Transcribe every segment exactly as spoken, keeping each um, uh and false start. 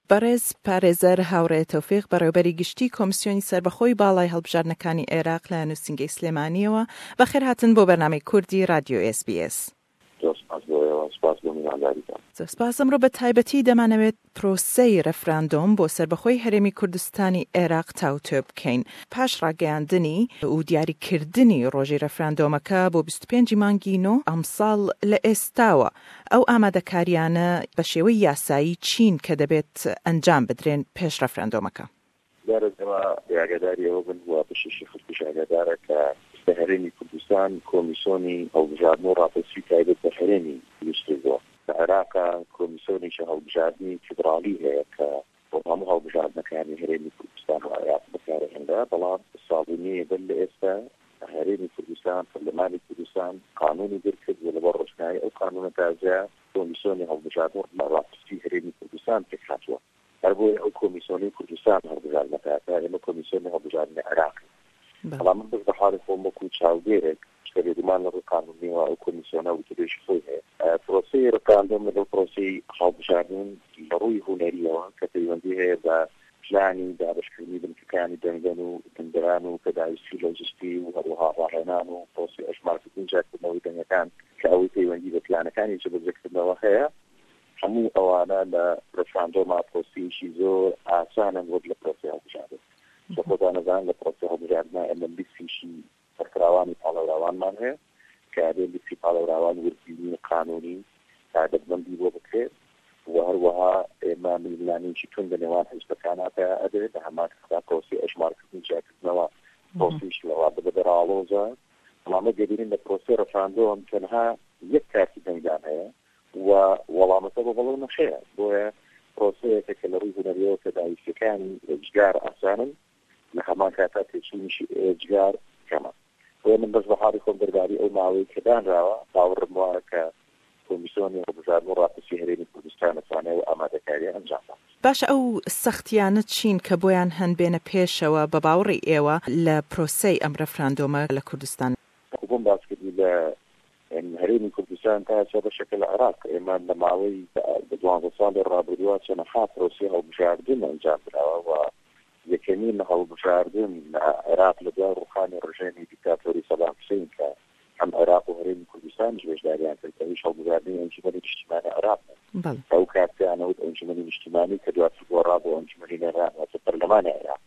بەڕێز پارێزەر هاوڕێ تەوفیق بەڕێوەبەری گشتی کۆمیسیۆنی سەربەخۆی باڵای هەڵبژاردنەکانی عێراق لە نووسینگەی سلێمانیەوە بەخێر هاتن بۆ بەرنامەی کوردی رادیۆ اس بی اس. سپاس. ئەمڕۆ بە تایبەتی دەمانەوێت پرۆسەی ڕەفراندۆم بۆ سەربەخۆی هەرێمی کوردستانی عێراق تاوتۆ بکەین. پاش ڕاگەیاندنی و دیاریکردنی ڕۆژی ڕەفراندۆمەکە بۆ بیست و پێنجی مانگی نۆ ئەمساڵ لە ئێستاوە ئەو ئامادەکاریانە بە شێوەی یاسایی چین کە دەبێت ئەنجام بدرێن پێش ڕەفراندۆمەکە. دارەوە یاگەداریەوە بن وە بەشێشی خودکوش ئاگادارە کە بە هەرێمی کوردستان کۆمیسیۆنی هەڵبژاردن و ڕاپەرسی تایبەت بە هەرێمی دروستکردووە. لە عێراقا کۆمیسیۆنیشی هەڵبژاردننی فیدراڵی هەیە کە بۆ هەموو هەڵبژاردنەکانی هەرێمی کوردستان و عێراق بەکارهێنرا، بەڵام ساڵینەیە بن لە ئێستا هەرێمی کوردستان پەرلەمانی کوردستان قانونی دەرکرد و لەبەر ڕۆژنایی ئەو قانونە تازە کۆمیسیۆنی هەڵبژاردن و ڕاپەرسی هەرێمی کوردستان پێک هاتووە. هەر بۆیە ئەو کۆمیسیۆنی کوردستان هەڵبژاردنەکە ئێمە کۆمیسیۆنی هەڵبژاردنی عێراق. بەڵام من بەس بەحاڵی خۆم وەکو چاودێرێک کە بێگومان لە ڕووی قانونیەوە ئەو کۆمیسیۆنە وتەبێژی خۆی هەیە. پرۆسەی ڕەفراندۆم لەگەڵ پرۆسەی هەڵبژاردن لە ڕووی هونەریەوە کە پەیوەندی هەیە بە پلانی دابەشکردنی بنکەکانی دەنگەن و دەنگدەران و پێداویستی لۆجستی و هەروەها ڕاهێنان و پرۆسی ئەژمارکردنی جاکردنەوەی دەنگەکان کە ئەوەی پەیوەندی بە پلانەکانی جێبەجێکردنەوە هەیە، هەموو ئەوانە لە ڕەفراندۆما پرۆسیشی زۆر ئاسانن وەک لە پرۆسی هەڵبژاردن. بە خۆتان نەزانن لە پرۆسی هەڵبژاردنە ئەمە لیستیشی سەرکراوانی پاڵەوراوانمان هەیە کە ئەبێ لیستی پاڵەوراوان وردبینی قانونی تایبەتمەندی بۆ بکرێت و هەروەها ئێمە میلانێکی تون لە نێوان حیزبەکانە ئەدرێت بە هەمان کەسا پرۆسی ئەژمارکردنی جاکردنەوە پرۆسیش لەوا ببە دەرئاڵۆزە. بەڵامە گەبیرین لە پرۆسی ڕەفراندۆم تەنها یەک کارتی دەنگدان هەیە و وەڵامەکە بە بەڵێ نەخێە، بۆیە پرۆسەیەکە کە لە ڕووی هونەریەوە پێداویستەکانی ئێجگار ئاسانن لە هەمان کاتا تێچوونیشی ئێجگار کەمە. بۆیە من بەس بەحاڵی خۆم دەربارەی ئەو ماوەی کە دانراوە باوەڕم وایە کە کۆمیسیۆنی هەڵبژاردن و ڕاپەرسی هەرێمی کوردستان دەتوانێت ئامادەکاریە ئەنجام بدات. باش ئەو سەختیانە چین کە بۆیان هەنبێنە پێشەوە بە باوەڕی ئێوە لە پرۆسەی ئەم ڕەفراندۆمە لە کوردستان؟ بۆم باس کردی لە هەرێمی کوردستان تا چە بەشەکە لە عێراق ئێمە لە ماوەی دوانزە ساڵی ڕابردووە چەندەها پرۆسی هەڵبژاردن ئەنجام درراوە و یەکەمین هەڵبژاردن لە عێراق لە دوای ڕوخانی ڕژێمی دیکتاتۆری سەدام حوسێن کە هەم عێراق و هەرێمی کوردستانیش بەشداریان کرد ئەویش هەڵبژاردنی ئەنجومەنی نیشتیمانی عێراق ئەو کاتیانەوت ئەنجومەنی نیشتیمانی کە دواتر گۆڕا بۆ ئەنجومەنی نێران واتە پەرلەمانی عێراق.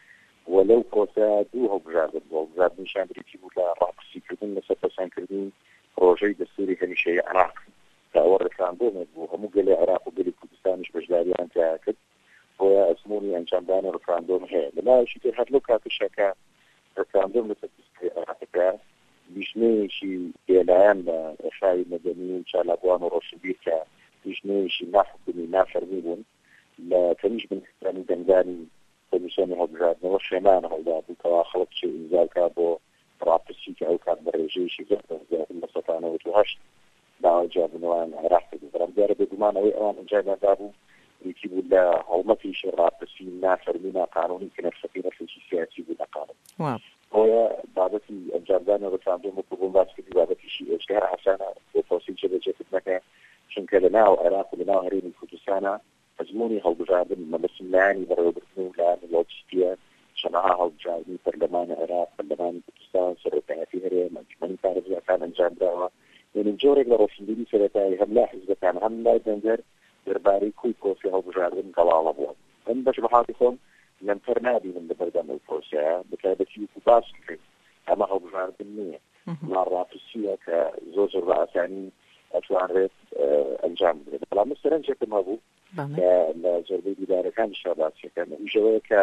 وەلەو پرۆسە دوو هەڵبژاردن بۆ هەڵبژاردنیشان بریتی بوو لە ڕاپەرسیکردن لەسەر پەسەندکردنی ڕۆژەی دەستوری هەمیشەیی عێراق کە ئەوە ڕەفراندۆمێک بوو هەموو گەلێ عێراق و گەلی کوردستانیش بەشداریان تیا کرد، بۆیە ئەزموونی ئەنجامدانی ڕەفراندۆم هەیە. لەلایەکی تر هەر لەو کاتەشەکە ڕەفراندۆم لەسەر دەستگای عێراقەکە لیژنەیەکی پێلایەن بە ئێشاوی مەدەنی و چالاکوان و ڕۆشنبیر کە لیژنەیەکی ناحکومی نافەرمی بوون لە تەنیش بنکەکانی دەنگدانی کۆمیسیۆنی هەڵبژاردنەوە شێمانە هەڵدا بوو کەوا خەڵک چێ ئیمزاکا بۆ ڕاپەرسی کە ئەو کات بە ڕێژەیەکی لە سەدانەوە و هەشت داوای جیابوونەوەیان عێراق کردو. بەرامبەرە بێگومانەوەی ئەوان ئەنجامیاندا بوو یەکی بوو لە هەڵمەتیشی ڕاپەرسی نافەرمی ناقانونی کە نەرخەکەی نەرخێکی سیاسی بوو نەقانون. بۆیە بابەتی ئەنجامدانی ڕەفراندۆم وەکو بۆم باس کردی بابەتیشی ئێجگار ئاسانە بۆ پرۆسی جێبەجێکردنەکە، چونکە لەناو عێراق و لەناو هەرێمی کوردستانە ئەزموونی هەڵبژاردن مەبەسم لایانی بەڕێوەبردن و لایانی لۆجستیە چەندەها هەڵبژاردنی پەرلەمانی عێراق، پەرلەمانی کوردستان، سەرۆکایەتی هەرێم، ئەنجومەنی پارێزگاکان ئەنجامدراوە. یعنی جۆرێک لە ڕۆشنبیری سەرەتایی هەم لای حیزبەکان هەم لای دەنگەر دەربارەی کوی پرۆسی هەڵبژاردن گەڵاڵە بووە. من بەش بەحاڵی خۆم لەمتەر نابینم لە بەردەم ئەو پرۆسەیە بەتایبەتی وەکو باس کرد ئەمە هەڵبژاردن نییە، ناڕاپەرسیە کە زۆر زۆر بە ئاسانی ئەتوانرێت ئەنجام بدرێت. بەڵام سەرنجێکم هەبوو کە لە زۆربەی دیدارەکانیشا باسیەکەن ئەویشەوەیە کە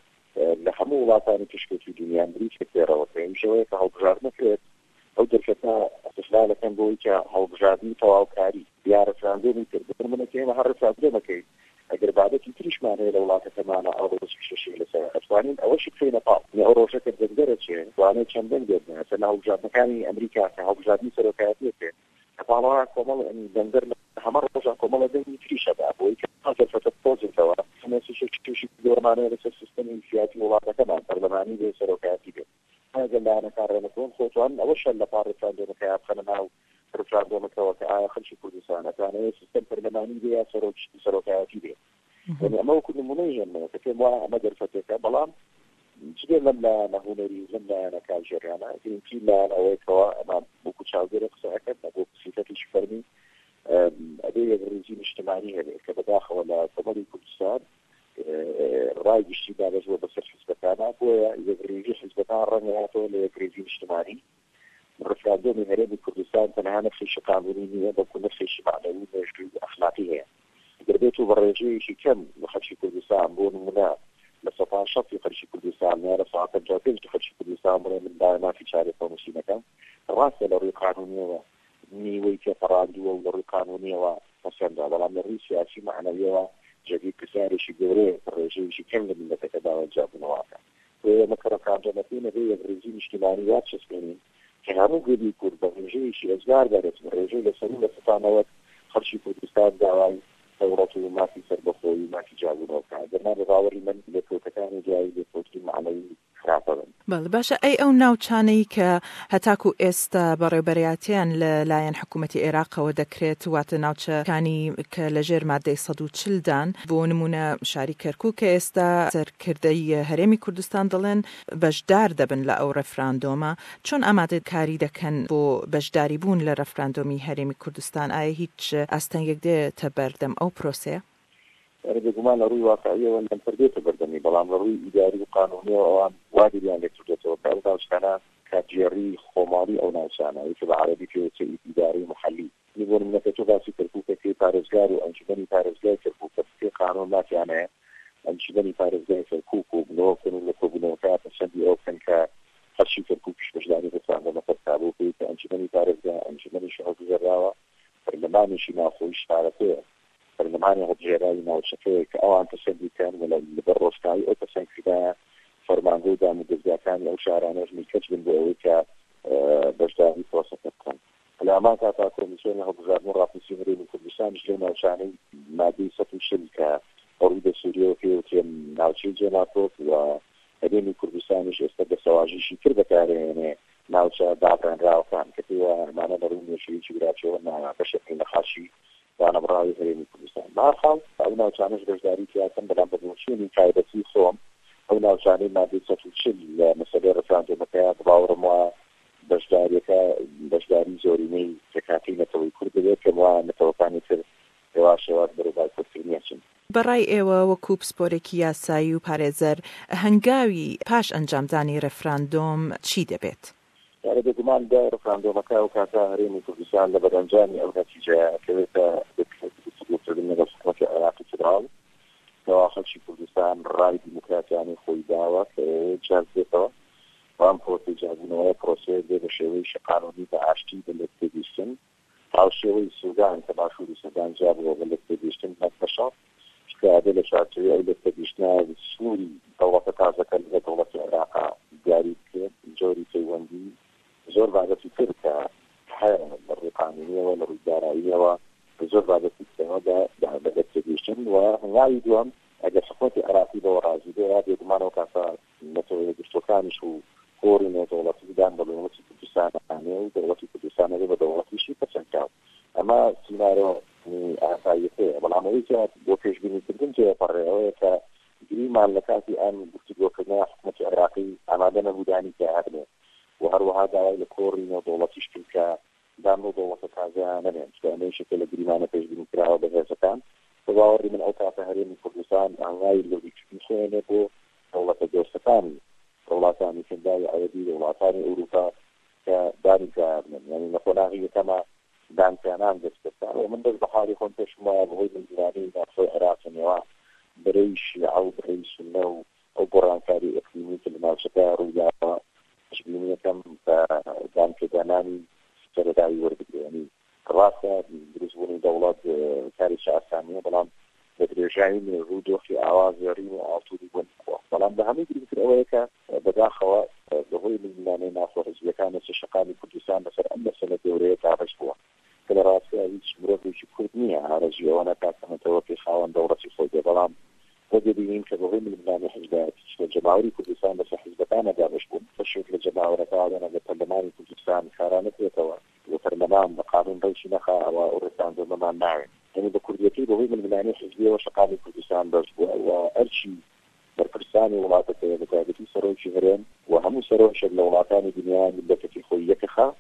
لە هەموو وڵاتانی پشکەوتی دنیان بریتێک دێڕەوە ئەویشەوەیە کە هەڵبژاردن نەکرێت ئەو دەرکەتە استقلالەکەن بۆی کە هەڵبژاردنی تەواوکاری یا ڕەفراندۆمی کرد. بمنەکە ئێمە هەر ڕەفراندۆمەکەی ئەگەر بابەتی تریشمان هەیە لە وڵاتەکەمانە ئەوڕۆژی شەشەی لەسەر ئەتوانین ئەوەشی بخەینە پاڵ ئەو ڕۆژەکە دەنگدەرەچێ توانێت چەند دەنگ بێنێ سەر هەڵبژاردنەکانی ئەمریکا کە هەڵبژاردنی سەرۆکایەتی بێت پاڵەوە کۆمەڵ دەنگدەر هەمە ڕۆژان کۆمەڵە دەنگی تریشەدا بۆی کە ئەجەفەتە پۆزێتەوە سمێسیشێکی گەورەمانەیە لەسەر سیستەمی سیاسی وڵاتەکەمان پەرلەمانی بێ سەرۆکایەتی بێت. ئەگەر لایەنەکان ڕێنەکەون خۆتوان ئەوەشە لە پاڕ ڕەفراندۆمەکە بخەنە ناو ڕەفراندۆمەکەەوە کە ئایا خەڵکی کوردستان ئەتوانێت سیستەم پەرلەمانی بێ یا سەرۆکایەتی بێت. يعني أما كل منيه إنه كتير وانا ما درفتك بلام جديد لما نهونري لما نكاجرنا في في لا أو كوا أنا بوكو شاغر قصاك بوكو سيفتي شفرني أدي الرجيم الاجتماعي هذا كبداخل ولا كمالي كردستان راي اجتماعي هو بس حزب كان هو إذا الرجيم حزب كان رنياته للرجيم الاجتماعي الرفراندوم من هرم كردستان تنها نفس الشيء قانوني بكون نفس الشيء معنوي أخلاقية دربيته برجي شيء كم لخشي كردستان بون منا لسطان شط يخشي كردستان نار ساعات الجاتين تخشي كردستان من دائما في شارع فمسي مكان راسه لوري قانونية ني ويك فراندو ولوري قانونية ومسند على الأمر السياسي معنوية جديد كساري شيء جوري برجي شيء كم من تتبع الجاب نواقع ومكر كان جماعتنا بيه الرجيم اجتماعيات شسمين كانوا قدي كرد برجي شيء أزغار دارت برجي لسنة ستانوات خرشي كردستان دعوي ثورته ما في سربخوي ما في جاوبه كعدنا بغاوري من لكوتكان جاي لكوتكي معنوي خرافة بەڵ باشە ئەی ئەو ناوچانەی کە هەتاکو ئێستا بەڕێوەبەرایەتیان لەلایەن حکوومەتی عێراقەوە دەکرێت واتە ناوچەکانی کە لەژێر مادەی سەد و چلدان بۆ نمونە شاری کەرکووک کە ئێستا سەرکردەی هەرێمی کوردستان دەڵێن بەشدار دەبن لە ئەو ڕەفراندۆمە چۆن ئامادەکاری دەکەن بۆ بەشداری بوون لە ڕەفراندۆمی هەرێمی کوردستان ئایا هیچ ئاستەنگێک دێتە بەردەم ئەو پرۆسەیە؟ يعني بجمال روي واقعية ولا تربيته بردني بلام روي إداري وقانوني وأن وادي يعني لكتوجته وكذا وشكنا كجيري خماري أو ناوشانا يكتب عربي في شيء إداري محلي يقول من كتوجا في تركوك في بارزجار وأنشبني بارزجار تركوك في قانون ما يعني أنشبني بارزجار تركوك وبنوكن ولا كوبنوكات الشدي أو كان ك خشي تركوك مش داري بس عندنا مثل كابو في أنشبني بارزجار أنشبني شعوب جراوة فلما مشي ما خوش تعرفه برلماني هاد جيراني ناوشكي كأو عن تسدي كان ولا البروستاي أو تسنك فيها فرمانجو دا مدزياتاني أو شعرانيش من كتب بأويكا بجداري فوسطة كان الأمان كاتا كوميسيوني هاد جار مرة في سيمري من كردستان جلونا وشاني مادي ستو شلكا أريد سوريا وكي وتيم ناوشي جيناتوك وهديني كردستانيش استدى سواجي شكر بكاري يعني ناوشا دابران راو كان كتوا معنا بروني شوي شبراتشو وانا بشكل نخاشي وأنا برأيي هريمي كردستان بارخال أو ناوشانش بجداري كياسم بلان بدوشيني كايدتي صوم أو ناوشاني ما دي ستوشل مسألة رفراندو مكا بباور موا بجداري كا بجداري زوريني كاكاتي نتوي كردوية كموا نتوقعني تر رواشوات بروباي كردنيشن بەڕای ئێوە وەکو پسپۆرێکی یاسایی و پارێزەر هەنگاوی پاش ئەنجامدانی ڕێفراندۆم چی دەبێت؟ يعني بجمال ده رفراندوم مكا وكاتا هريمي كردستان لبدنجاني أو نتيجة كذا بتسقط لنا الحكومة العراقية الفدرال كواخر شي كردستان راي ديمقراطي يعني خوي دعوة جازته وام خوتي جازنوية بروسيس ده بشوي شقانوني بعشتي بالاكتيفيشن أو شوي السودان تبع شو السودان جابوا بالاكتيفيشن نكتشف كهذا الشرطية الاكتيفيشن السوري دولة كذا كذا دولة العراق جاري جوري تيواندي زور بعد فكر كحياة القانونية ولا الإدارية وزور بعد فكر هذا بعد الاكتيفيشن ونعيدهم أجل حكومة عراقية ورازي ده هذا يضمن وكذا مثل دستوركان شو كورين دولة السودان دولة كردستان يعني دولة كردستان هذا دولة شيء تسنكاو أما سيناريو أساسية والعملية بوكيش بين الكردين جاء فرعوا ك جريمة لكاتي أن بتجوا كنا حكومة العراقية أمامنا وداني كهذا وهروها دعوة لكورين ودولة تشكيل دامو دولة كذا نبين كأنه شكل جريمة نتيجة بين كراها بهذا كان فباوري من أوقات هرين كردستان عناي اللي بيشوفونه بو دولة جوستان دولة ثانية كنداي عادي دولة ثانية أوروبا كداري كارن يعني نقولها هي كما دان كانان جوستان ومن ذا بحالي كنت شما بغير من الجنانين في العراق نوا بريش أو بريش إنه أو بران كاري إقليمي كلمة شكار ويا شبينية كم دان كجناني سرداي ورد يعني راسا برزبوني دولات كاري شعسانية بلان بدرجين رودو في آواز يريم وعطولي ونقوى بلان بهمي قريب في الأوليكا بداخوا بغوي من المانين آخر إذا كانت الشقاني كردستان بسر أما سنة دورية تعرفوا كلا راسا هيش مرضي كردنية عرجي وانا كانت متوقي خاوان دورتي خويدة بلان وجدين كبغي من الماني حزبات الجماعوري كردستان بس حزبتانا دابشبون فشوك للجماعورة تعالينا بالبرلماني كردستان كارانت يتوا وبرلمان بقانون ريشي نخا وأورستان ضمن معين يعني بكرديتي بوي من ملاني حزبية وشقابي كردستان بس وأرشي بركستاني ولاتك بتاعتي سروي شهرين وهم سروي شغل ولاتاني دنيا مدتي خوية كخا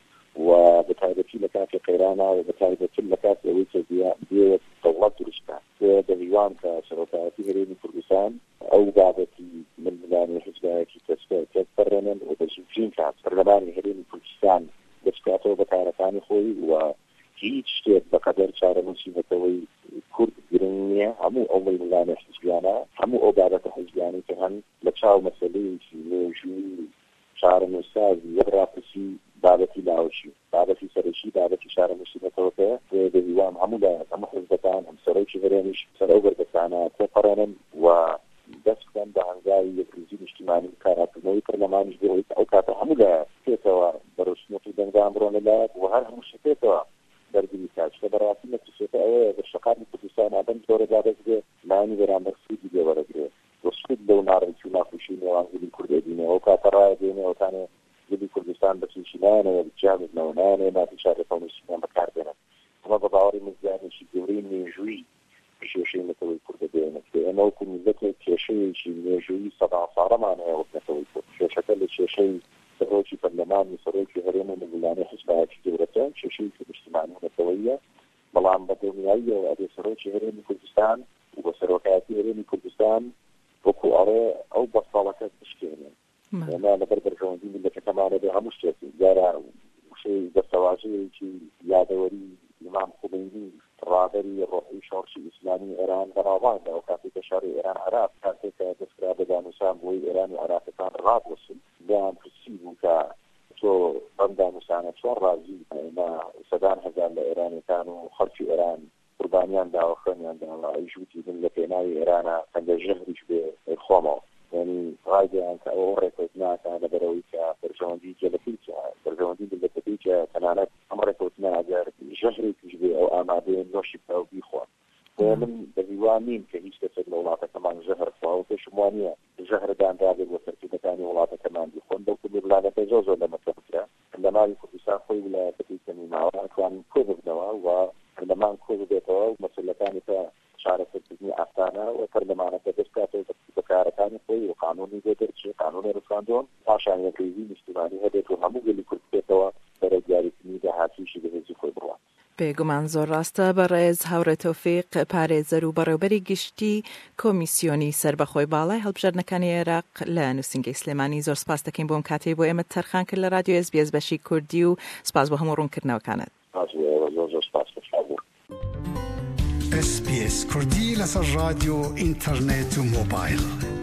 وبتاعتي لكات قيرانا وبتاعتي لكات ويت دي دي طولت رشتا دهيوان كسروتاتي هريني كردستان أو بعدتي من ملاني حزبية كي تسبيع تسبرنن وبجوجين كات برلماني هريني كردستان بس كاتو بتاعتاني خوي و هیچ شتێک بەقەدەر چارەنووسینەتەوەی کورد گرنگ نییە هەموو ئەو مەیلانە حیزبیانە هەموو ئەو بابەتە حیزبیانی کە هەن لە چاو مەسەلەیەکی مێژووی چارەنووسازی وەڕاپرسی بابەتی لاوەشی بابەتی سەرەکی بابەتی چارەنووسینەتەوەکە دەیوان هەموو لە هەموو حیزبەکان هەم سەرۆکی هەرێمیش سەر ئەو بەردەستانە تێپەڕێنن و دەست بکەن بە هەنگاوی یەکروزی نیشتیمانی کارهاتکردنەوەی پەرلەمانیش بۆەوەی ئەو کاتە هەموو لە پێکەوە بەڕۆشنەتی دەنگدان بڕۆن لەلایەک و هەر هەموو شتێکەوە دەرگی کاچ کە بەڕاستی نەتیجەکە ئەوەیە بە شەقامی کوردستان ئادەم زۆرە دادەگرێت لایەنی بەرامبەر سوودی دێوەرەگرێت بۆ سوود لەو ناڕێکی و ناخۆشی نێوان گولی کوردە دینەوە ئەو کاتە ڕایە دێنێەوەتانێ گولی کوردستان بەچیشی نایەنەوە بجیابنەوە نایەنێ مافی شارەکەونیشتیان بەکاردێنن ئەمە بە باوەڕی من زیانێکی گەورەی مێژووی کێشەی نەتەوەی کوردە دێنێت ئێمە وەکو میلەتێک کێشەیەکی مێژووی سەدا ساڵەمان هەیە وەک نەتەوەی کورد کێشەکە لە کێشەی سەرۆکی پەرلەمانی سەرۆکی هەرێم و ململانەی حیزبایەتی گەورەتە کێشەی نیشتیمانی نەتەوەیە بەڵام بە دڵنیاییەوە ئەبێ سەرۆکی هەرێمی کوردستان و بە سەرۆکایەتی هەرێمی کوردستان وەکو ئەڕێ ئەو بەساڵەکە بشکێنێن ئێمە لەبەر بەرژەوەندی میلەتەکەمانە بێ هەموو شتێکی دیارە وشەی دەسەواژەیەکی یادەوەری ئیمام خومەینی ڕادەری ڕۆحی شۆڕشی ئیسلامی ئێران بەناوبانگە ئەو کاتێک کە شاری ئێران عێراق کاتێک کە دەستکرا بە دانووسان بۆی ئێران و عێراقەکان ڕادوەسن دایان پرسی بوو کە تۆ بەم دانووسانە چۆن ڕازی ئێمە سەدان هەزار لە ئێرانیەکان و خەڵکی ئێران قوربانیان داوە خوێنیان داوە ئەیژوتی من لە پێناوی ئێرانە هەندە ژەهریش بێ خۆمەوە یعنی ڕایدیان کە ئەو ڕێکۆت ناکەن لەبەرەوەی کە بەرژەوەندی جێلەپیچە بەرژەوەندی دڵەتەپیچە تەنانەت ئەم ڕێکۆت ناگەر ژەهرێکیش بێ ئەو ئامادەیە نۆشی بکە و بیخوات من بەهیوان نیم کە هیچ کەسێک لە وڵاتەکەمان ژەهر خواوە پێشم وانە ژەهرداندا بێت بۆ تەرکیبەکانی وڵاتەکەمان بیخۆن بەڵکو وڵاتەکە زۆر زۆر لە مەترە لە ماوەی کوردستان خۆی ویلایەتەکەی ماوەکان کۆ ببنەوە و پەرلەمان کۆ ببێتەوە و مەسئولەکانی کە چارەسەرکردنی ئاسانە و پەرلەمانەکە دەستکاتەوە بەکارەکانی خۆی و قانونی بۆ دەرچێ قانونی ڕساندۆن پاشان یەکریزی نیشتیمانی هەبێت و هەموو گەلی کورد بێتەوە بەرە دیاریکردنی داهاتووشی بەهێزی خۆی بڕوات. بێگومان زۆر ڕاستە بەڕێز هاوڕێ تۆفیق پارێزەر و بەڕێوەبەری گشتی کۆمیسیۆنی سەربەخۆی باڵای هەڵبژاردنەکانی عێراق لە نووسینگەی سلێمانی زۆر سپاس دەکەین بۆم کاتێ بۆ ئێمە تەرخان کرد لە رادیۆ ئێس بی ئێس بەشی کوردی و سپاس بۆ هەموو ڕوونکردنەوەکانت. زۆر زۆر سپاس بەخێر. اس بي اس کوردی لەسەر رادیۆ ئینتەرنێت و مۆبایل.